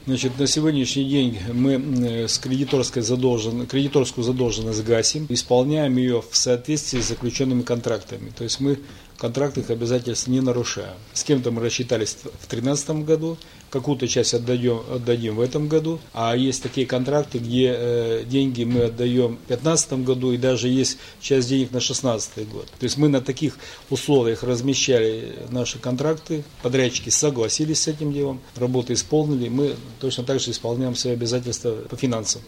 Значит, на сегодняшний день мы с кредиторскую задолженность гасим, исполняем ее в соответствии с заключенными контрактами. То есть мы контрактных обязательств не нарушаем. С кем-то мы рассчитались в 2013 году, какую-то часть отдадим в этом году, а есть такие контракты, где деньги мы отдаем в 2015 году, и даже есть часть денег на 2016 год. То есть мы на таких условиях размещали наши контракты, подрядчики согласились с этим делом, работы исполнили, мы точно так же исполняем свои обязательства по финансам.